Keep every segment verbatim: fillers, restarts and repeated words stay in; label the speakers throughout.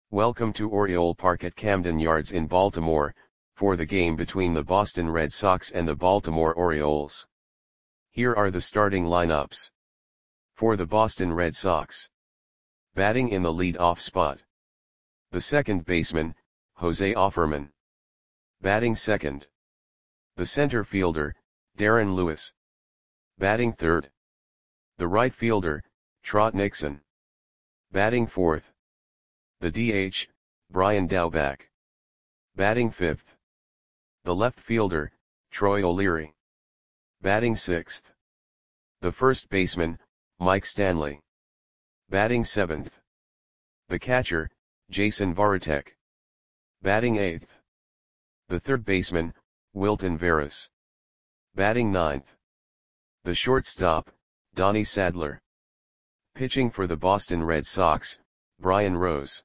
Speaker 1: Welcome to Oriole Park at Camden Yards in Baltimore, for the game between the Boston Red Sox and the Baltimore Orioles. Here are the starting lineups. For the Boston Red Sox. Batting in the lead-off spot. The second baseman, Jose Offerman. Batting second. The center fielder, Darren Lewis. Batting third. The right fielder, Trot Nixon. Batting fourth. The D H, Brian Daubach. Batting fifth. The left fielder, Troy O'Leary. Batting sixth. The first baseman, Mike Stanley. Batting seventh. The catcher, Jason Varitek. Batting eighth. The third baseman, Wilton Veras. Batting ninth. The shortstop, Donnie Sadler. Pitching for the Boston Red Sox, Brian Rose.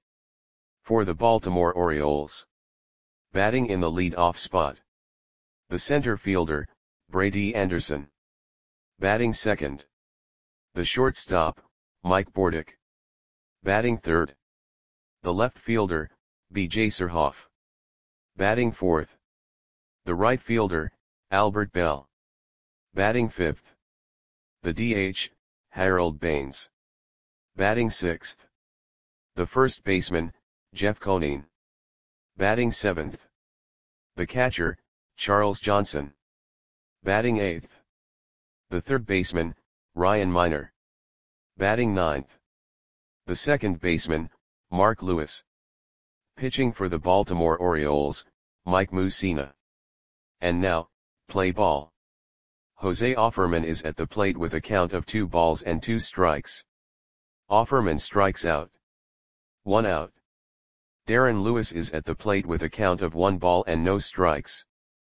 Speaker 1: For the Baltimore Orioles. Batting in the lead-off spot. The center fielder, Brady Anderson. Batting second. The shortstop, Mike Bordick. Batting third. The left fielder, B J Surhoff. Batting fourth. The right fielder, Albert Belle. Batting fifth. The D H, Harold Baines. Batting sixth. The first baseman, Jeff Conine. Batting seventh. The catcher, Charles Johnson. Batting eighth. The third baseman, Ryan Miner. Batting ninth. The second baseman, Mark Lewis. Pitching for the Baltimore Orioles, Mike Mussina. And now, play ball. Jose Offerman is at the plate with a count of two balls and two strikes. Offerman strikes out. One out. Darren Lewis is at the plate with a count of one ball and no strikes.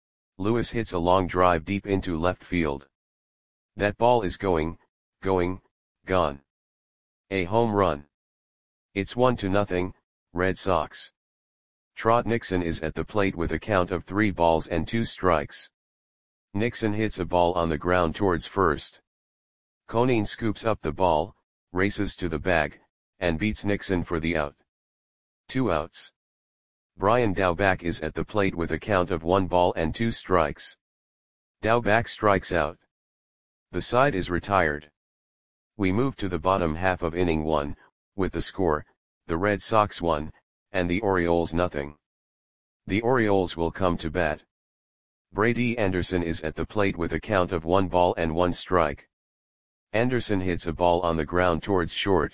Speaker 1: Lewis hits a long drive deep into left field. That ball is going, going, gone. A home run. It's one to nothing, Red Sox. Trot Nixon is at the plate with a count of three balls and two strikes. Nixon hits a ball on the ground towards first. Conine scoops up the ball, races to the bag, and beats Nixon for the out. Two outs. Brian Daubach is at the plate with a count of one ball and two strikes. Daubach strikes out. The side is retired. We move to the bottom half of inning one, with the score, the Red Sox one, and the Orioles nothing. The Orioles will come to bat. Brady Anderson is at the plate with a count of one ball and one strike. Anderson hits a ball on the ground towards short.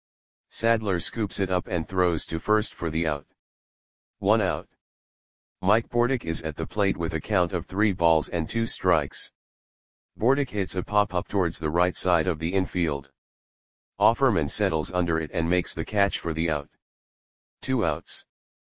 Speaker 1: Sadler scoops it up and throws to first for the out. One out. Mike Bordick is at the plate with a count of three balls and two strikes. Bordick hits a pop-up towards the right side of the infield. Offerman settles under it and makes the catch for the out. Two outs.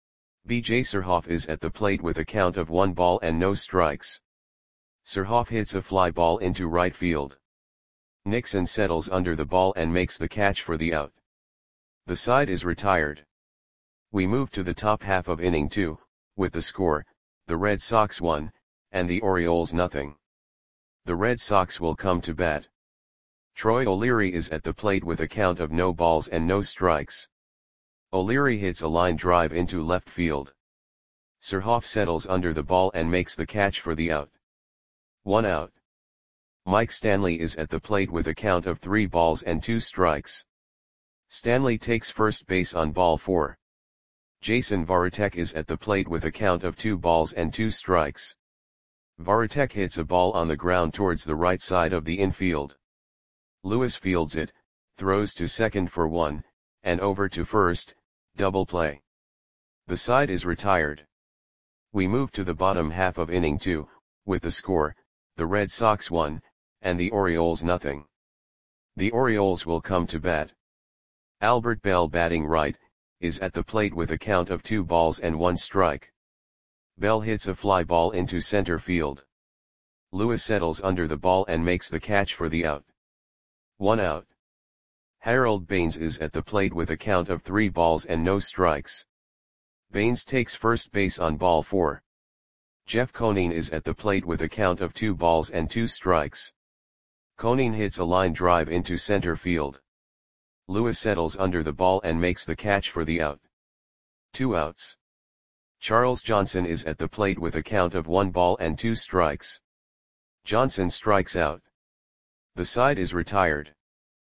Speaker 1: B J Surhoff is at the plate with a count of one ball and no strikes. Surhoff hits a fly ball into right field. Nixon settles under the ball and makes the catch for the out. The side is retired. We move to the top half of inning two, with the score, the Red Sox one, and the Orioles nothing. The Red Sox will come to bat. Troy O'Leary is at the plate with a count of no balls and no strikes. O'Leary hits a line drive into left field. Surhoff settles under the ball and makes the catch for the out. One out. Mike Stanley is at the plate with a count of three balls and two strikes. Stanley takes first base on ball four. Jason Varitek is at the plate with a count of two balls and two strikes. Varitek hits a ball on the ground towards the right side of the infield. Lewis fields it, throws to second for one, and over to first, double play. The side is retired. We move to the bottom half of inning two, with the score, the Red Sox one, and the Orioles nothing. The Orioles will come to bat. Albert Belle batting right, is at the plate with a count of two balls and one strike. Belle hits a fly ball into center field. Lewis settles under the ball and makes the catch for the out. One out. Harold Baines is at the plate with a count of three balls and no strikes. Baines takes first base on ball four. Jeff Conine is at the plate with a count of two balls and two strikes. Conine hits a line drive into center field. Lewis settles under the ball and makes the catch for the out. two outs. Charles Johnson is at the plate with a count of one ball and two strikes. Johnson strikes out. The side is retired.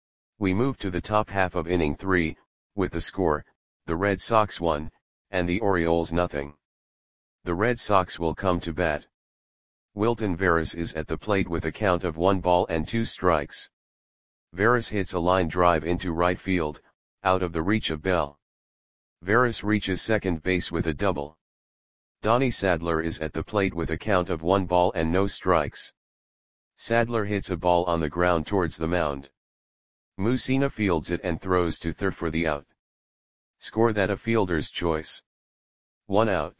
Speaker 1: We move to the top half of inning three, with the score, the Red Sox one, and the Orioles nothing. The Red Sox will come to bat. Wilton Veras is at the plate with a count of one ball and two strikes. Veras hits a line drive into right field, out of the reach of Bell. Veras reaches second base with a double. Donnie Sadler is at the plate with a count of one ball and no strikes. Sadler hits a ball on the ground towards the mound. Mussina fields it and throws to third for the out. Score that a fielder's choice. One out.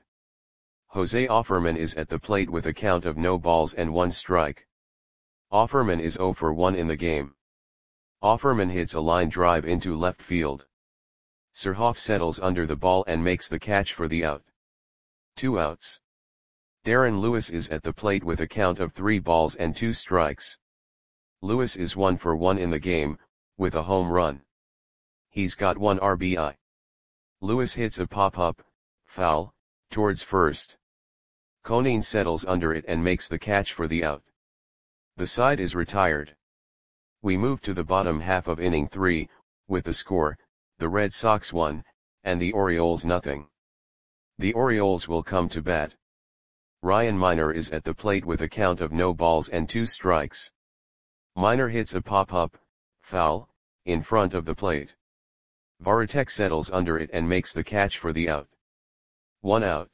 Speaker 1: Jose Offerman is at the plate with a count of no balls and one strike. Offerman is zero for one in the game. Offerman hits a line drive into left field. Surhoff settles under the ball and makes the catch for the out. Two outs. Darren Lewis is at the plate with a count of three balls and two strikes. Lewis is one for one in the game, with a home run. He's got one R B I. Lewis hits a pop-up, foul, towards first. Conine settles under it and makes the catch for the out. The side is retired. We move to the bottom half of inning three, with the score, the Red Sox one, and the Orioles nothing. The Orioles will come to bat. Ryan Miner is at the plate with a count of no balls and two strikes. Miner hits a pop-up, foul, in front of the plate. Varitek settles under it and makes the catch for the out. One out.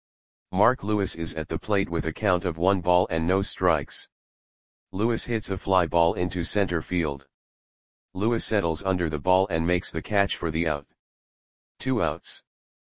Speaker 1: Mark Lewis is at the plate with a count of one ball and no strikes. Lewis hits a fly ball into center field. Lewis settles under the ball and makes the catch for the out. Two outs.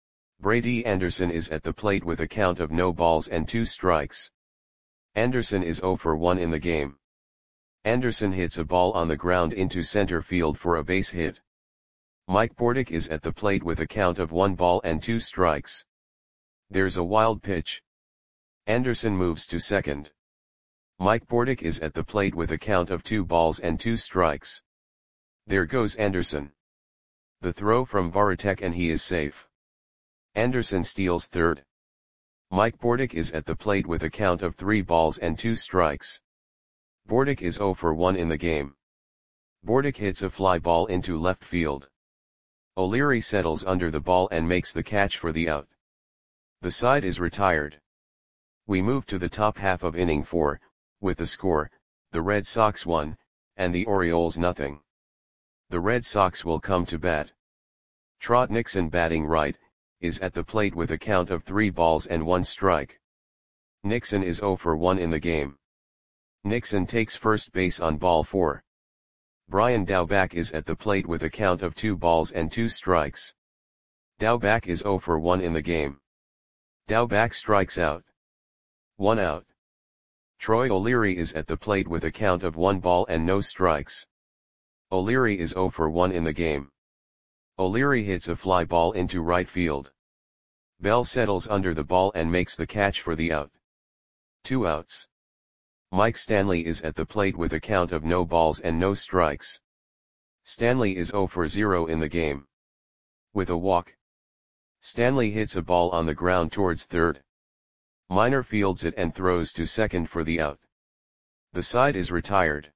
Speaker 1: Brady Anderson is at the plate with a count of no balls and two strikes. Anderson is zero for one in the game. Anderson hits a ball on the ground into center field for a base hit. Mike Bordick is at the plate with a count of one ball and two strikes. There's a wild pitch. Anderson moves to second. Mike Bordick is at the plate with a count of two balls and two strikes. There goes Anderson. The throw from Varitek and he is safe. Anderson steals third. Mike Bordick is at the plate with a count of three balls and two strikes. Bordick is zero for one in the game. Bordick hits a fly ball into left field. O'Leary settles under the ball and makes the catch for the out. The side is retired. We move to the top half of inning four, with the score, the Red Sox one, and the Orioles nothing. The Red Sox will come to bat. Trot Nixon batting right, is at the plate with a count of three balls and one strike. Nixon is zero for one in the game. Nixon takes first base on ball four. Brian Daubach is at the plate with a count of two balls and two strikes. Daubach is zero for one in the game. Daubach strikes out. One out. Troy O'Leary is at the plate with a count of one ball and no strikes. O'Leary is zero for one in the game. O'Leary hits a fly ball into right field. Bell settles under the ball and makes the catch for the out. Two outs. Mike Stanley is at the plate with a count of no balls and no strikes. Stanley is zero for zero in the game. With a walk. Stanley hits a ball on the ground towards third. Miner fields it and throws to second for the out. The side is retired.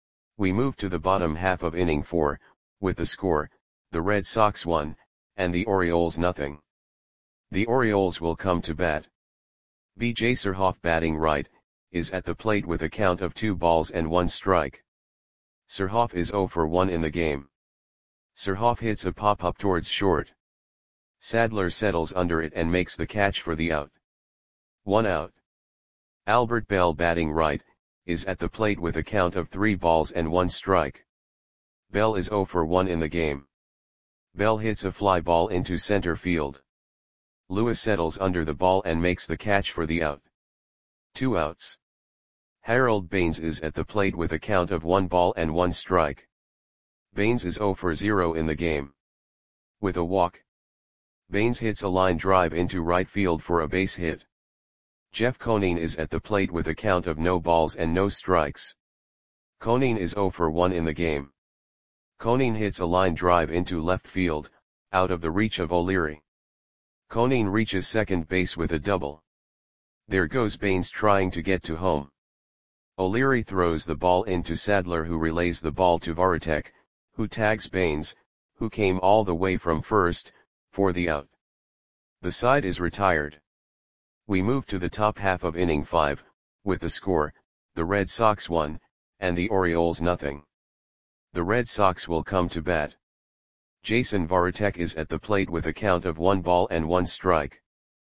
Speaker 1: We move to the bottom half of inning four, with the score, the Red Sox one, and the Orioles nothing. The Orioles will come to bat. B J Surhoff batting right, is at the plate with a count of two balls and one strike. Surhoff is zero for one in the game. Surhoff hits a pop-up towards short. Sadler settles under it and makes the catch for the out. One out. Albert Bell batting right, is at the plate with a count of three balls and one strike. Bell is zero for one in the game. Bell hits a fly ball into center field. Lewis settles under the ball and makes the catch for the out. Two outs. Harold Baines is at the plate with a count of one ball and one strike. Baines is zero for zero in the game. With a walk. Baines hits a line drive into right field for a base hit. Jeff Conine is at the plate with a count of no balls and no strikes. Conine is zero for one in the game. Conine hits a line drive into left field, out of the reach of O'Leary. Conine reaches second base with a double. There goes Baines trying to get to home. O'Leary throws the ball into Sadler, who relays the ball to Varitek, who tags Baines, who came all the way from first, for the out. The side is retired. We move to the top half of inning five, with the score, the Red Sox one, and the Orioles nothing. The Red Sox will come to bat. Jason Varitek is at the plate with a count of one ball and one strike.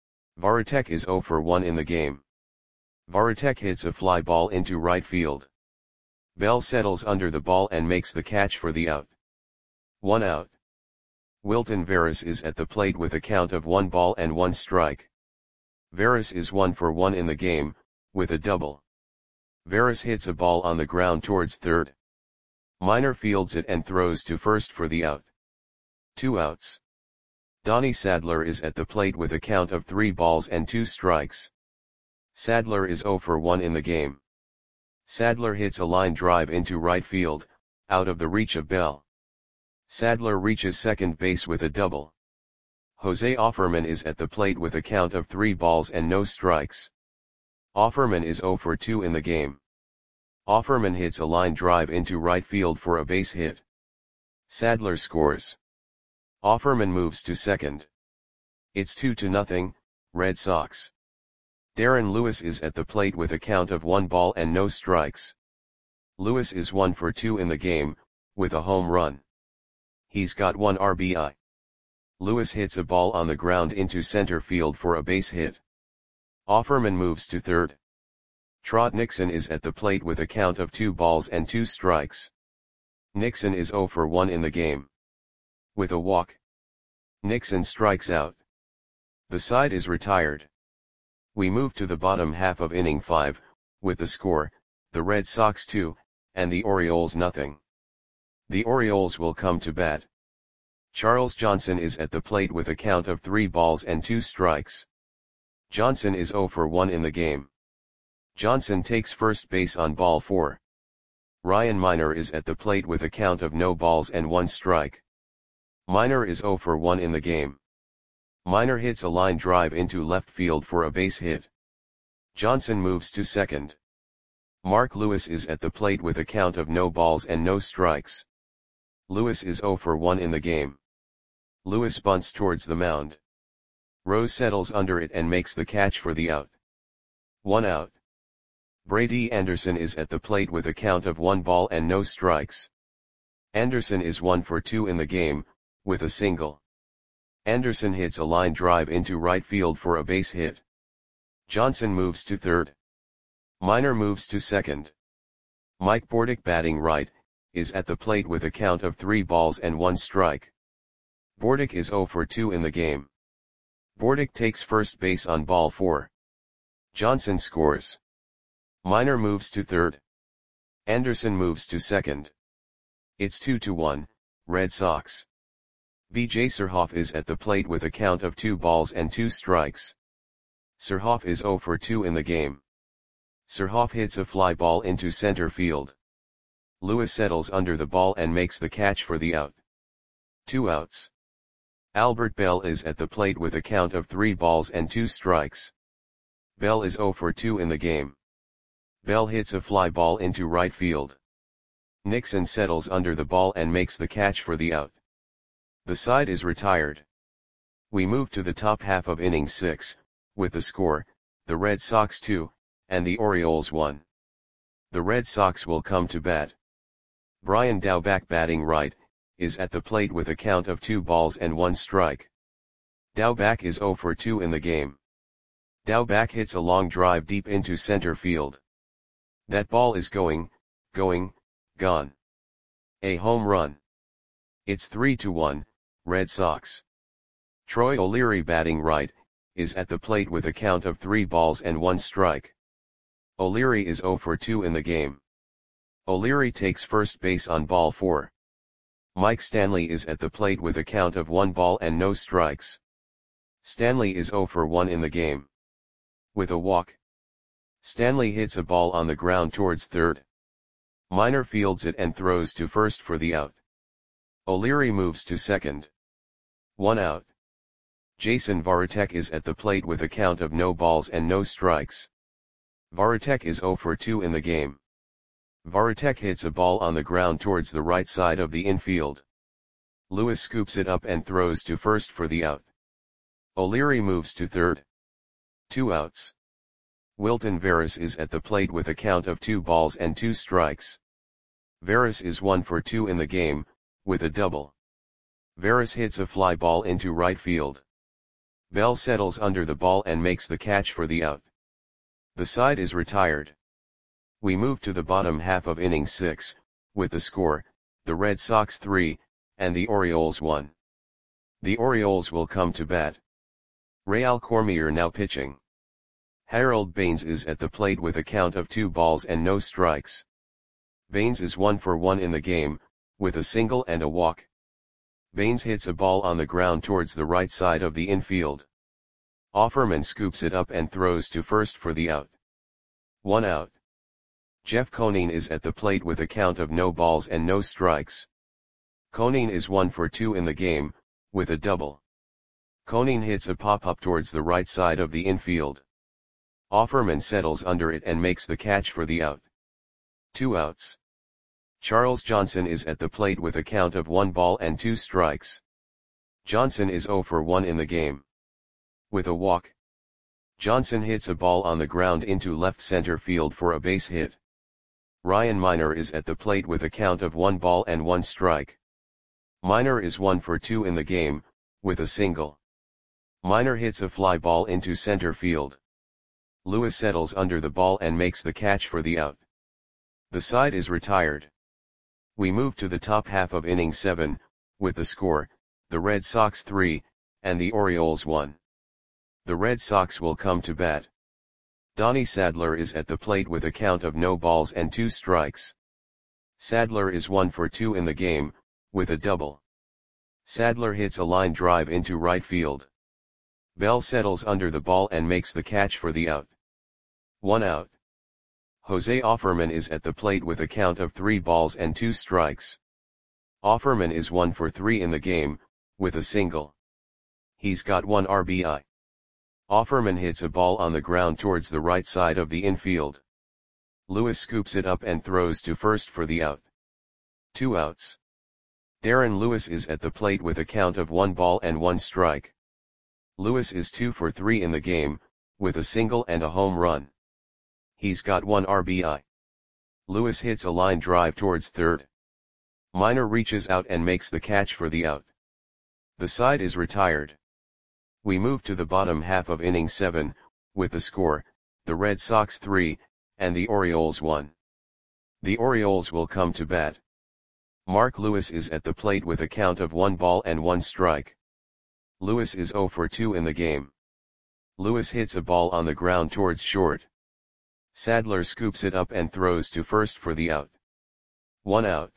Speaker 1: Varitek is zero for one in the game. Varitek hits a fly ball into right field. Bell settles under the ball and makes the catch for the out. One out. Wilton Veras is at the plate with a count of one ball and one strike. Veras is one for one in the game, with a double. Veras hits a ball on the ground towards third. Minor fields it and throws to first for the out. Two outs. Donnie Sadler is at the plate with a count of three balls and two strikes. Sadler is zero for one in the game. Sadler hits a line drive into right field, out of the reach of Bell. Sadler reaches second base with a double. Jose Offerman is at the plate with a count of three balls and no strikes. Offerman is zero for two in the game. Offerman hits a line drive into right field for a base hit. Sadler scores. Offerman moves to second. It's two to nothing, Red Sox. Darren Lewis is at the plate with a count of one ball and no strikes. Lewis is one for two in the game, with a home run. He's got one R B I. Lewis hits a ball on the ground into center field for a base hit. Offerman moves to third. Trot Nixon is at the plate with a count of two balls and two strikes. Nixon is zero for one in the game. With a walk, Nixon strikes out. The side is retired. We move to the bottom half of inning five, with the score, the Red Sox two, and the Orioles nothing. The Orioles will come to bat. Charles Johnson is at the plate with a count of three balls and two strikes. Johnson is zero for one in the game. Johnson takes first base on ball four. Ryan Minor is at the plate with a count of no balls and one strike. Minor is zero for one in the game. Minor hits a line drive into left field for a base hit. Johnson moves to second. Mark Lewis is at the plate with a count of no balls and no strikes. Lewis is zero for one in the game. Lewis bunts towards the mound. Rose settles under it and makes the catch for the out. One out. Brady Anderson is at the plate with a count of one ball and no strikes. Anderson is one for two in the game, with a single. Anderson hits a line drive into right field for a base hit. Johnson moves to third. Minor moves to second. Mike Bordick, batting right, is at the plate with a count of three balls and one strike. Bordick is zero for two in the game. Bordick takes first base on ball four. Johnson scores. Minor moves to third. Anderson moves to second. It's two to one, Red Sox. B J Surhoff is at the plate with a count of two balls and two strikes. Surhoff is zero for two in the game. Surhoff hits a fly ball into center field. Lewis settles under the ball and makes the catch for the out. Two outs. Albert Bell is at the plate with a count of three balls and two strikes. Bell is zero for two in the game. Bell hits a fly ball into right field. Nixon settles under the ball and makes the catch for the out. The side is retired. We move to the top half of inning six, with the score, the Red Sox two, and the Orioles one. The Red Sox will come to bat. Brian Daubach, batting right, is at the plate with a count of two balls and one strike. Daubach is zero for two in the game. Daubach hits a long drive deep into center field. That ball is going, going, gone. A home run. It's three to one, Red Sox. Troy O'Leary, batting right, is at the plate with a count of three balls and one strike. O'Leary is zero for two in the game. O'Leary takes first base on ball four. Mike Stanley is at the plate with a count of one ball and no strikes. Stanley is zero for one in the game. With a walk, Stanley hits a ball on the ground towards third. Minor fields it and throws to first for the out. O'Leary moves to second. One out. Jason Varitek is at the plate with a count of no balls and no strikes. Varitek is zero for two in the game. Varitek hits a ball on the ground towards the right side of the infield. Lewis scoops it up and throws to first for the out. O'Leary moves to third. Two outs. Wilton Veras is at the plate with a count of two balls and two strikes. Veras is one for two in the game, with a double. Veras hits a fly ball into right field. Bell settles under the ball and makes the catch for the out. The side is retired. We move to the bottom half of inning six, with the score, the Red Sox three, and the Orioles one. The Orioles will come to bat. Real Cormier now pitching. Harold Baines is at the plate with a count of two balls and no strikes. Baines is one for one in the game, with a single and a walk. Baines hits a ball on the ground towards the right side of the infield. Offerman scoops it up and throws to first for the out. One out. Jeff Conine is at the plate with a count of no balls and no strikes. Conine is one for two in the game, with a double. Conine hits a pop-up towards the right side of the infield. Offerman settles under it and makes the catch for the out. Two outs. Charles Johnson is at the plate with a count of one ball and two strikes. Johnson is zero for one in the game. With a walk. Johnson hits a ball on the ground into left center field for a base hit. Ryan Miner is at the plate with a count of one ball and one strike. Miner is one for two in the game, with a single. Miner hits a fly ball into center field. Lewis settles under the ball and makes the catch for the out. The side is retired. We move to the top half of inning seven, with the score, the Red Sox three, and the Orioles one. The Red Sox will come to bat. Donnie Sadler is at the plate with a count of no balls and two strikes. Sadler is one for two in the game, with a double. Sadler hits a line drive into right field. Bell settles under the ball and makes the catch for the out. One out. Jose Offerman is at the plate with a count of three balls and two strikes. Offerman is one for three in the game, with a single. He's got one R B I. Offerman hits a ball on the ground towards the right side of the infield. Lewis scoops it up and throws to first for the out. Two outs. Darren Lewis is at the plate with a count of one ball and one strike. Lewis is two for three in the game, with a single and a home run. He's got one R B I. Lewis hits a line drive towards third. Miner reaches out and makes the catch for the out. The side is retired. We move to the bottom half of inning seven, with the score, the Red Sox three, and the Orioles one. The Orioles will come to bat. Mark Lewis is at the plate with a count of one ball and one strike. Lewis is zero for two in the game. Lewis hits a ball on the ground towards short. Sadler scoops it up and throws to first for the out. One out.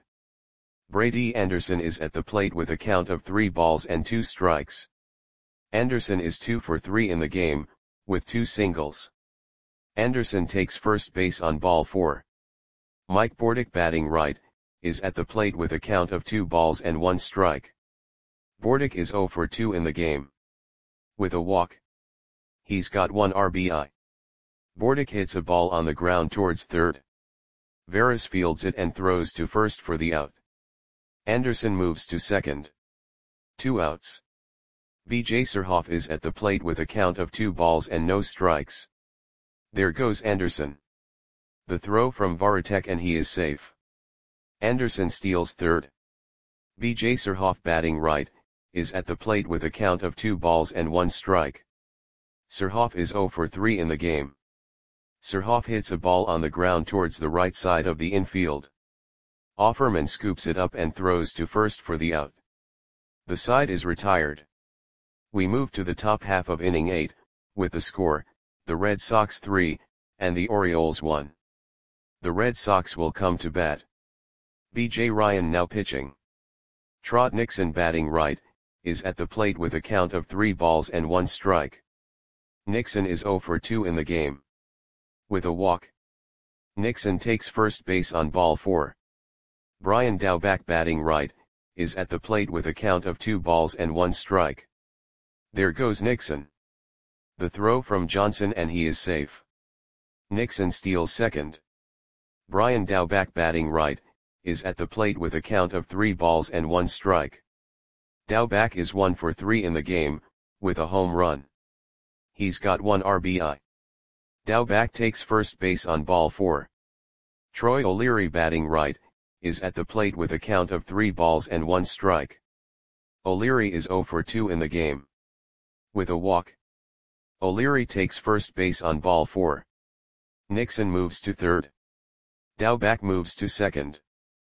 Speaker 1: Brady Anderson is at the plate with a count of three balls and two strikes. Anderson is two for three in the game, with two singles. Anderson takes first base on ball four. Mike Bordick, batting right, is at the plate with a count of two balls and one strike. Bordick is zero for two in the game. With a walk. He's got one R B I. Bordick hits a ball on the ground towards third. Veras fields it and throws to first for the out. Anderson moves to second. Two outs. B J Surhoff is at the plate with a count of two balls and no strikes. There goes Anderson. The throw from Varitek and he is safe. Anderson steals third. B J Surhoff, batting right, is at the plate with a count of two balls and one strike. Surhoff is zero for three in the game. Surhoff hits a ball on the ground towards the right side of the infield. Offerman scoops it up and throws to first for the out. The side is retired. We move to the top half of inning eight, with the score, the Red Sox three, and the Orioles one. The Red Sox will come to bat. B J Ryan now pitching. Trot Nixon, batting right, is at the plate with a count of three balls and one strike. Nixon is zero for two in the game. With a walk. Nixon takes first base on ball four. Brian Daubach, batting right, is at the plate with a count of two balls and one strike. There goes Nixon. The throw from Johnson and he is safe. Nixon steals second. Brian Daubach batting right, is at the plate with a count of three balls and one strike. Daubach is one for three in the game, with a home run. He's got one R B I. Daubach takes first base on ball four. Troy O'Leary batting right, is at the plate with a count of three balls and one strike. O'Leary is zero for two in the game. With a walk. O'Leary takes first base on ball four. Nixon moves to third. Daubach moves to second.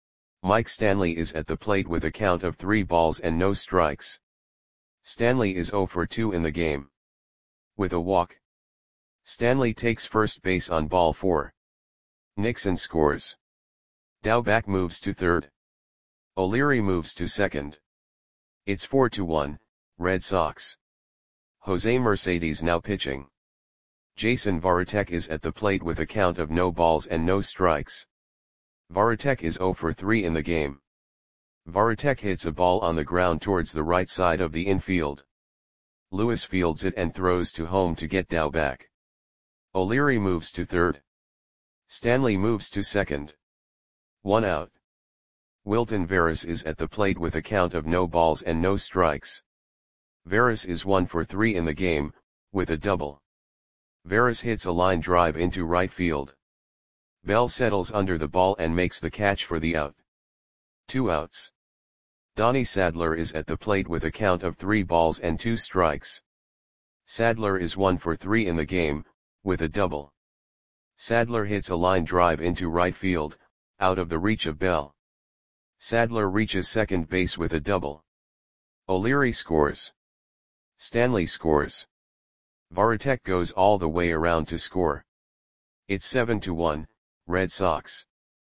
Speaker 1: Mike Stanley is at the plate with a count of three balls and no strikes. Stanley is zero for two in the game. With a walk. Stanley takes first base on ball four. Nixon scores. Daubach moves to third. O'Leary moves to second. It's four to one, Red Sox. Jose Mercedes now pitching. Jason Varitek is at the plate with a count of no balls and no strikes. Varitek is zero for three in the game. Varitek hits a ball on the ground towards the right side of the infield. Lewis fields it and throws to home to get Daubach. O'Leary moves to third. Stanley moves to second. One out. Wilton Veras is at the plate with a count of no balls and no strikes. Veras is one for three in the game, with a double. Veras hits a line drive into right field. Bell settles under the ball and makes the catch for the out. Two outs. Donnie Sadler is at the plate with a count of three balls and two strikes. Sadler is one for three in the game, with a double. Sadler hits a line drive into right field, out of the reach of Bell. Sadler reaches second base with a double. O'Leary scores. Stanley scores. Varitek goes all the way around to score. It's seven to one, Red Sox.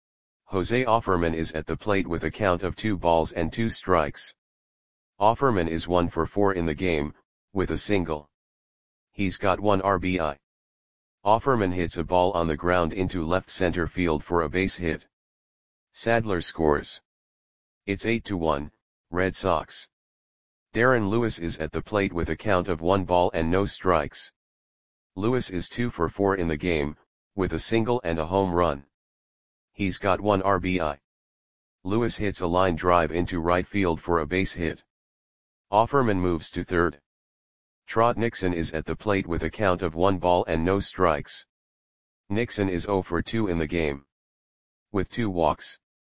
Speaker 1: Jose Offerman is at the plate with a count of two balls and two strikes. Offerman is one for four in the game, with a single. He's got one R B I. Offerman hits a ball on the ground into left center field for a base hit. Sadler scores. It's eight to one, Red Sox. Darren Lewis is at the plate with a count of one ball and no strikes. Lewis is two for four in the game, with a single and a home run. He's got one R B I. Lewis hits a line drive into right field for a base hit. Offerman moves to third. Trot Nixon is at the plate with a count of one ball and no strikes. Nixon is zero for two in the game. With two walks.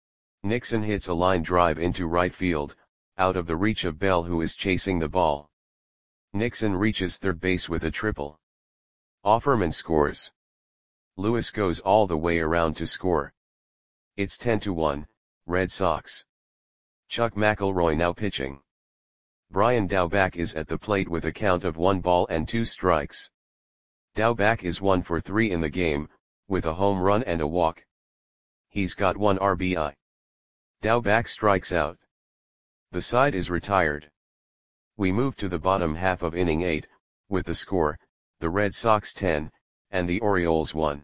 Speaker 1: Nixon hits a line drive into right field, out of the reach of Bell who is chasing the ball. Nixon reaches third base with a triple. Offerman scores. Lewis goes all the way around to score. It's ten to one, Red Sox. Chuck McElroy now pitching. Brian Daubach is at the plate with a count of one ball and two strikes. Daubach is one for three in the game, with a home run and a walk. He's got one R B I. Daubach strikes out. The side is retired. We move to the bottom half of inning eight, with the score, the Red Sox ten, and the Orioles one.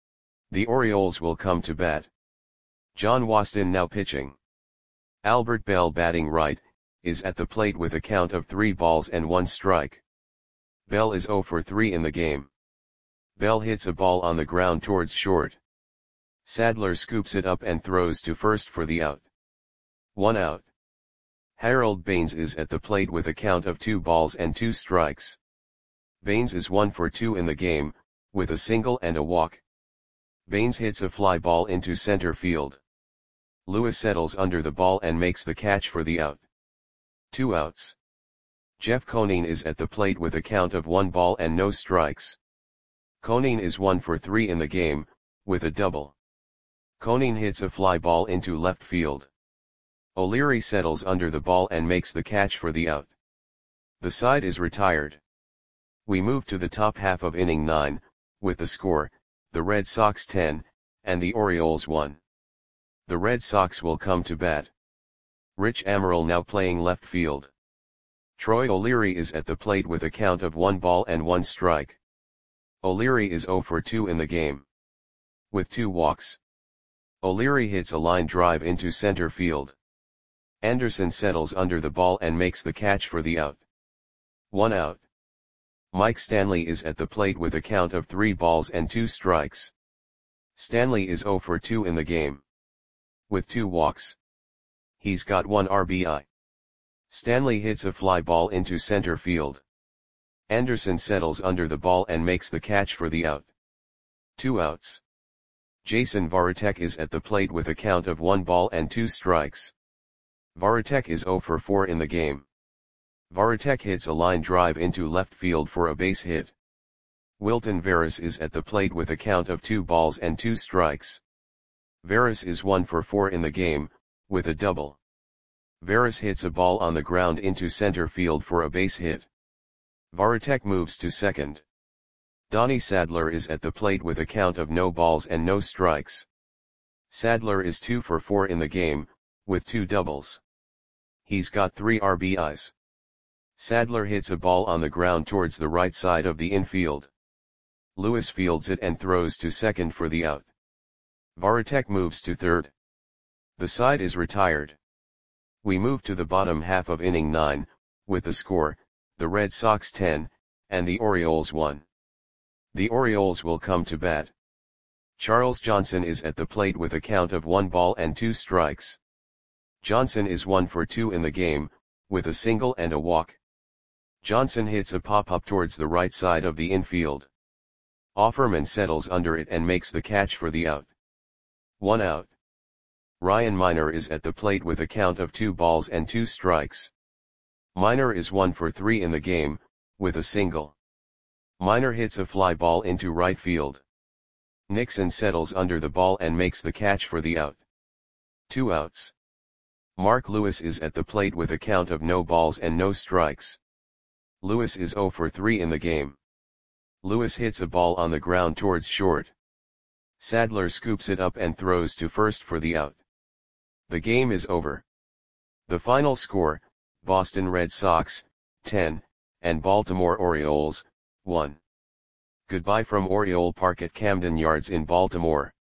Speaker 1: The Orioles will come to bat. John Waston now pitching. Albert Bell batting right, is at the plate with a count of three balls and one strike. Bell is zero for three in the game. Bell hits a ball on the ground towards short. Sadler scoops it up and throws to first for the out. One out. Harold Baines is at the plate with a count of two balls and two strikes. Baines is one for two in the game, with a single and a walk. Baines hits a fly ball into center field. Lewis settles under the ball and makes the catch for the out. Two outs. Jeff Conine is at the plate with a count of one ball and no strikes. Conine is one for three in the game, with a double. Conine hits a fly ball into left field. O'Leary settles under the ball and makes the catch for the out. The side is retired. We move to the top half of inning nine, with the score, the Red Sox ten, and the Orioles one. The Red Sox will come to bat. Rich Amaral now playing left field. Troy O'Leary is at the plate with a count of one ball and one strike. O'Leary is zero for two in the game. With two walks. O'Leary hits a line drive into center field. Anderson settles under the ball and makes the catch for the out. One out. Mike Stanley is at the plate with a count of three balls and two strikes. Stanley is zero for two in the game. With two walks. He's got one R B I. Stanley hits a fly ball into center field. Anderson settles under the ball and makes the catch for the out. Two outs. Jason Varitek is at the plate with a count of one ball and two strikes. Varitek is zero for four in the game. Varitek hits a line drive into left field for a base hit. Wilton Veras is at the plate with a count of two balls and two strikes. Veras is one for four in the game, with a double. Veras hits a ball on the ground into center field for a base hit. Varitek moves to second. Donnie Sadler is at the plate with a count of no balls and no strikes. Sadler is two for four in the game, with two doubles. He's got three R B Is. Sadler hits a ball on the ground towards the right side of the infield. Lewis fields it and throws to second for the out. Varitek moves to third. The side is retired. We move to the bottom half of inning nine, with the score, the Red Sox ten, and the Orioles one. The Orioles will come to bat. Charles Johnson is at the plate with a count of one ball and two strikes. Johnson is one for two in the game, with a single and a walk. Johnson hits a pop-up towards the right side of the infield. Offerman settles under it and makes the catch for the out. One out. Ryan Miner is at the plate with a count of two balls and two strikes. Miner is one for three in the game, with a single. Miner hits a fly ball into right field. Nixon settles under the ball and makes the catch for the out. Two outs. Mark Lewis is at the plate with a count of no balls and no strikes. Lewis is zero for three in the game. Lewis hits a ball on the ground towards short. Sadler scoops it up and throws to first for the out. The game is over. The final score, Boston Red Sox, ten, and Baltimore Orioles, one. Goodbye from Oriole Park at Camden Yards in Baltimore.